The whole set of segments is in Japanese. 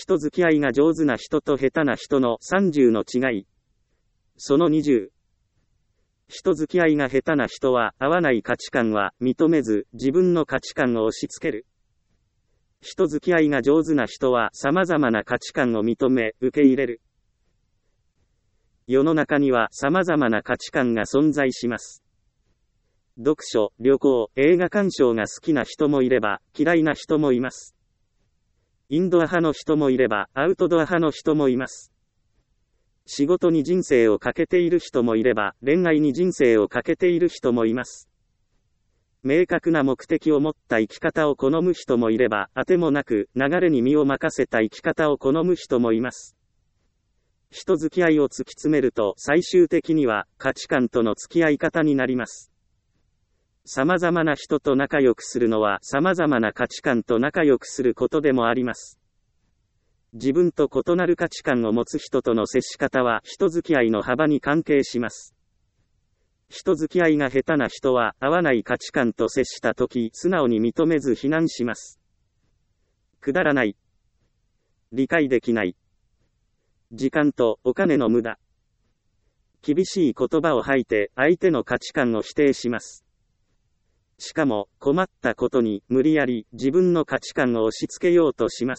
人付き合いが上手な人と下手な人の30の違い。その20。人付き合いが下手な人は合わない価値観は認めず自分の価値観を押し付ける。人付き合いが上手な人は様々な価値観を認め受け入れる。世の中には様々な価値観が存在します。読書、旅行、映画鑑賞が好きな人もいれば嫌いな人もいます。インドア派の人もいればアウトドア派の人もいます。仕事に人生をかけている人もいれば恋愛に人生をかけている人もいます。明確な目的を持った生き方を好む人もいれば当てもなく流れに身を任せた生き方を好む人もいます。人付き合いを突き詰めると最終的には価値観との付き合い方になります。様々な人と仲良くするのは様々な価値観と仲良くすることでもあります。自分と異なる価値観を持つ人との接し方は人付き合いの幅に関係します。人付き合いが下手な人は合わない価値観と接したとき素直に認めず非難します。くだらない。理解できない。時間とお金の無駄。厳しい言葉を吐いて相手の価値観を否定します。しかも困ったことに無理やり自分の価値観を押し付けようとします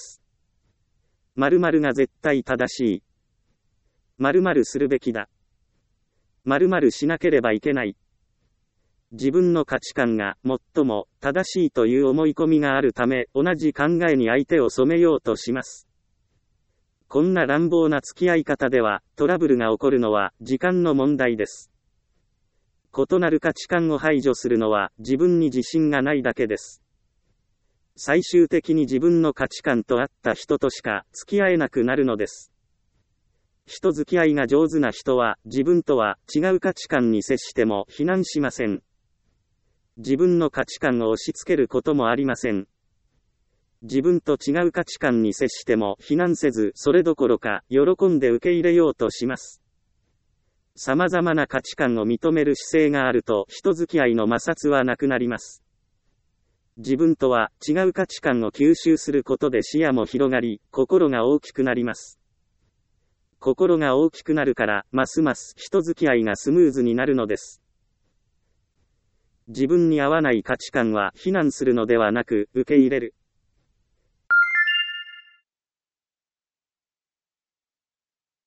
。〇〇が絶対正しい。〇〇するべきだ。〇〇しなければいけない。自分の価値観が最も正しいという思い込みがあるため同じ考えに相手を染めようとします。こんな乱暴な付き合い方ではトラブルが起こるのは時間の問題です。異なる価値観を排除するのは自分に自信がないだけです。最終的に自分の価値観と合った人としか付き合えなくなるのです。人付き合いが上手な人は自分とは違う価値観に接しても非難しません。自分の価値観を押し付けることもありません。自分と違う価値観に接しても非難せずそれどころか喜んで受け入れようとします。様々な価値観を認める姿勢があると人付き合いの摩擦はなくなります。自分とは違う価値観を吸収することで視野も広がり、心が大きくなります。心が大きくなるから、ますます人付き合いがスムーズになるのです。自分に合わない価値観は非難するのではなく、受け入れる。